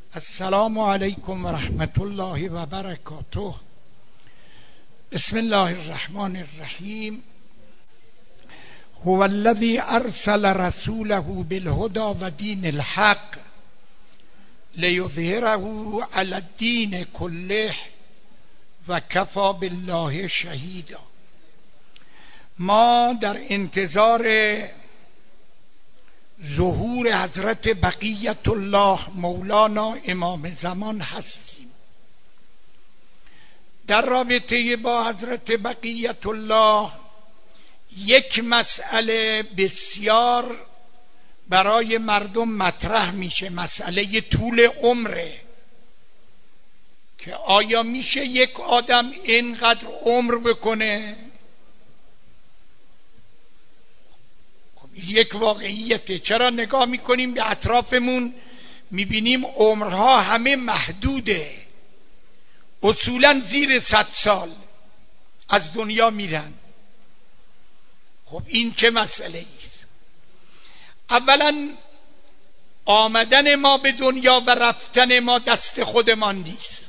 السلام علیکم و رحمت الله و برکاته. بسم الله الرحمن الرحیم. هو الذی ارسل رسوله بالهدى و دین الحق لیظهره علی الدین کله و کفی بالله شهیدا. ما در انتظار ظهور حضرت بقیت الله مولانا امام زمان هستیم. در رابطه با حضرت بقیت الله یک مسئله بسیار برای مردم مطرح میشه، مسئله طول عمره، که آیا میشه یک آدم اینقدر عمر بکنه؟ یک واقعیته. چرا نگاه میکنیم به اطرافمون میبینیم عمرها همه محدوده، اصولا زیر 100 سال از دنیا میرن. خب این چه مسئله ایست؟ اولا آمدن ما به دنیا و رفتن ما دست خودمان نیست.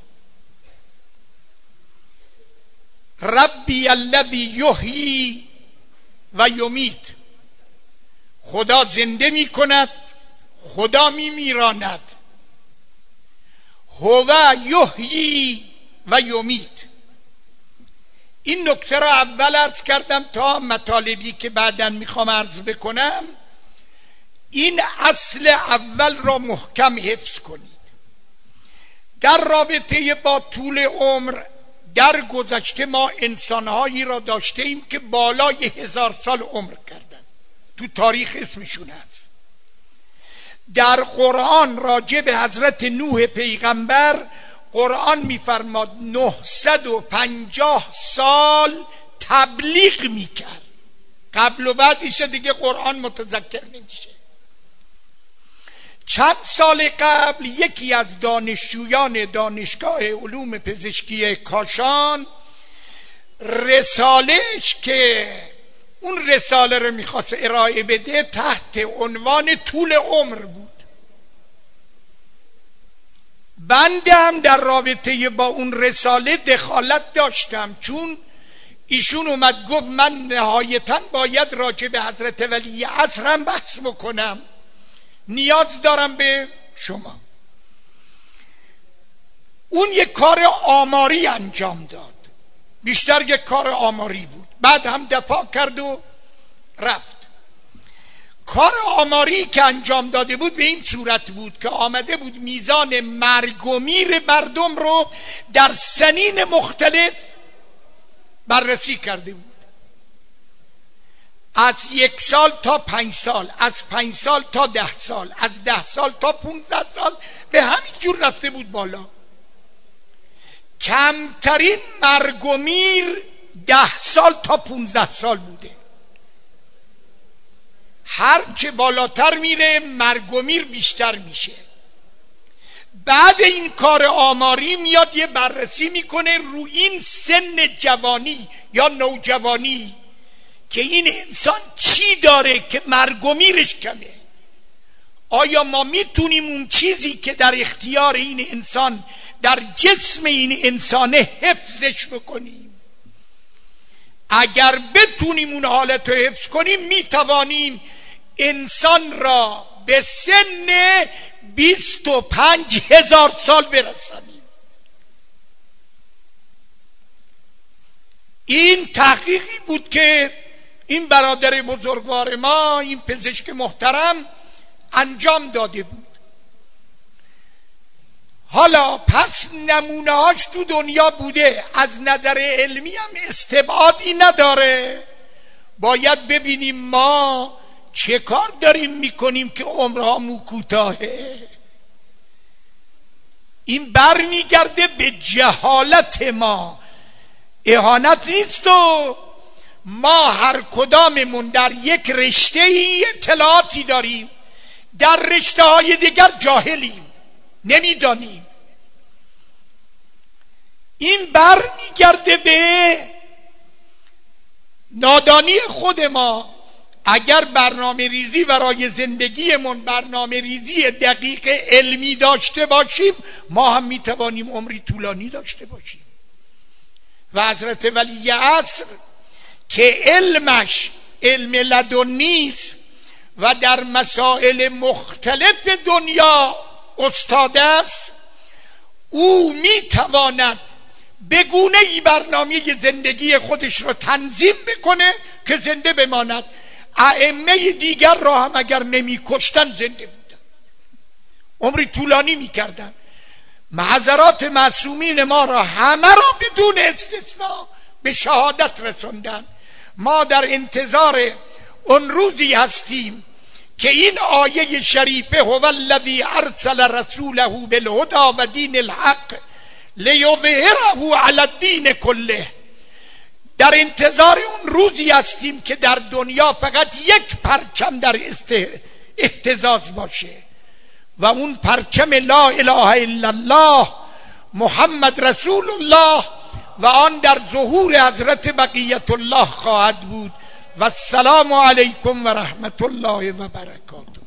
ربی الذی یحیی و یمیت، خدا زنده می کند، خدا می میراند. هو یحیی و یمیت. این نکته را اول عرض کردم تا مطالبی که بعداً میخوام عرض بکنم این اصل اول را محکم حفظ کنید. در رابطه با طول عمر در گذشته ما انسانهایی را داشته ایم که بالای 1000 سال عمر کردن، تو تاریخ اسمشون هست. در قرآن راجع به حضرت نوح پیغمبر قرآن میفرماد 950 سال تبلیغ میکرد. قبل و بعدش دیگه قرآن متذکر نمیشه. چند سال قبل یکی از دانشجویان دانشگاه علوم پزشکی کاشان رساله‌اش که اون رساله رو میخواست ارائه بده تحت عنوان طول عمر بود. بنده هم در رابطه با اون رساله دخالت داشتم، چون ایشون اومد گفت من نهایتاً باید راجع به حضرت ولی عصر هم بحث بکنم، نیاز دارم به شما. اون یک کار آماری انجام داد، بیشتر یک کار آماری بود، بعد هم دفاع کرد و رفت. کار آماری که انجام داده بود به این صورت بود که آمده بود میزان مرگ و میر مردم رو در سنین مختلف بررسی کرده بود، از 1 سال تا 5 سال، از 5 سال تا 10 سال، از 10 سال تا 15 سال، به همین جور رفته بود بالا. کمترین مرگ و میر 10 سال تا 15 سال بوده. هر چه بالاتر میره مرگ و میر بیشتر میشه. بعد این کار آماری میاد یه بررسی میکنه رو این سن جوانی یا نوجوانی که این انسان چی داره که مرگ و میرش کمه. آیا ما میتونیم اون چیزی که در اختیار این انسان در جسم این انسانه حفظش بکنیم؟ اگر بتونیم اون حالت رو حفظ کنیم میتوانیم انسان را به سن 25,000 سال برسانیم. این تحقیقی بود که این برادر بزرگوار ما، این پزشک محترم انجام داده بود. حالا پس نمونه هاش تو دنیا بوده، از نظر علمی هم استبعادی نداره. باید ببینیم ما چه کار داریم میکنیم که عمرهامون کوتاهه. این بر میگرده به جهالت ما، اهانت نیست. و ما هر کداممون در یک رشته ای اطلاعاتی داریم، در رشته های دیگر جاهلیم، نمیدانیم. این بر میگرده به نادانی خود ما. اگر برنامه ریزی برای زندگیمون برنامه ریزی دقیق علمی داشته باشیم، ما هم میتوانیم عمری طولانی داشته باشیم. و حضرت ولی عصر که علمش علم لدنی است و در مسائل مختلف دنیا استاد است، او میتواند به گونه‌ای برنامه زندگی خودش رو تنظیم بکنه که زنده بماند. ائمه دیگر را هم اگر نمی کشتن زنده بودن، عمری طولانی می کردن. حضرات معصومین ما را همه را بدون استثناء به شهادت رساندن. ما در انتظار اون روزی هستیم که این آیه شریفه هو الذی ارسل رسوله بالهدی و دین الحق لیظهره علی الدین کله، در انتظار اون روزی هستیم که در دنیا فقط یک پرچم در اهتزاز باشه و اون پرچم لا اله الا الله محمد رسول الله و آن در ظهور حضرت بقیت الله خواهد بود. و السلام علیکم و رحمت الله و برکاته.